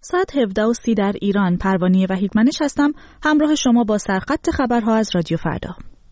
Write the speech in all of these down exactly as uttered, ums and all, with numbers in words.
ساعت هفده و سی در ایران. پروانه وحیدمنش هستم، همراه شما با سرخط خبرها از رادیو فردا.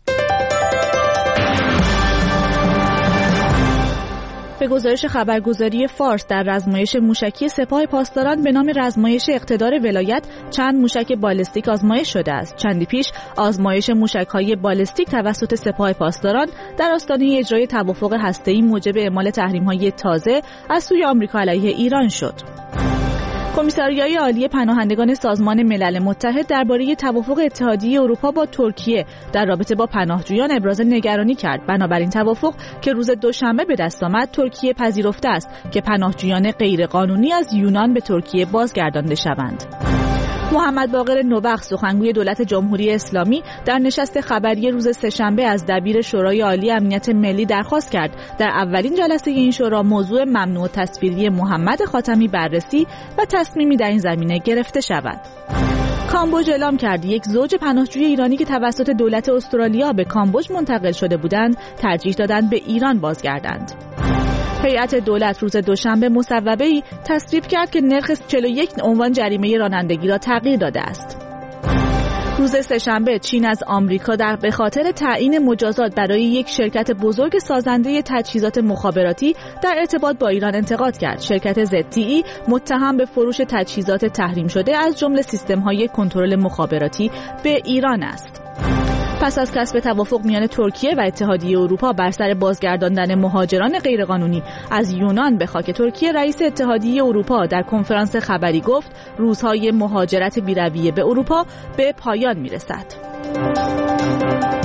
به گزارش خبرگزاری فارس، در رزمایش موشکی سپاه پاسداران به نام رزمایش اقتدار ولایت چند موشک بالستیک آزمایش شده است. چندی پیش آزمایش موشک‌های بالستیک توسط سپاه پاسداران در آستانه اجرای توافق هسته‌ای موجب اعمال تحریم‌های تازه از سوی آمریکا علیه ایران شد. کمیساریای عالی پناهندگان سازمان ملل متحد درباره توافق اتحادیه اروپا با ترکیه در رابطه با پناهجویان ابراز نگرانی کرد. بنابراین توافق که روز دوشنبه به دست آمد، ترکیه پذیرفته است که پناهجویان غیرقانونی از یونان به ترکیه بازگردانده شوند. محمد باقر نوبخت، سخنگوی دولت جمهوری اسلامی، در نشست خبری روز سه‌شنبه از دبیر شورای عالی امنیت ملی درخواست کرد در اولین جلسه این شورا موضوع ممنوع تصویری محمد خاتمی بررسی و تصمیمی در این زمینه گرفته شود. کامبوج اعلام کرد یک زوج پناهجوی ایرانی که توسط دولت استرالیا به کامبوج منتقل شده بودند، ترجیح دادند به ایران بازگردند. هیئت دولت روز دوشنبه مصوبه‌ای تصویب کرد که نرخ چهل و یک عنوان جریمه رانندگی را تغییر داده است. روز سه‌شنبه چین از آمریکا در به خاطر تعیین مجازات برای یک شرکت بزرگ سازنده تجهیزات مخابراتی در ارتباط با ایران انتقاد کرد. شرکت زد تی ای متهم به فروش تجهیزات تحریم شده از جمله سیستم‌های کنترل مخابراتی به ایران است. پس از کسب توافق میان ترکیه و اتحادیه اروپا بر سر بازگرداندن مهاجران غیرقانونی از یونان به خاک ترکیه، رئیس اتحادیه اروپا در کنفرانس خبری گفت روزهای مهاجرت بی‌رویه به اروپا به پایان میرسد.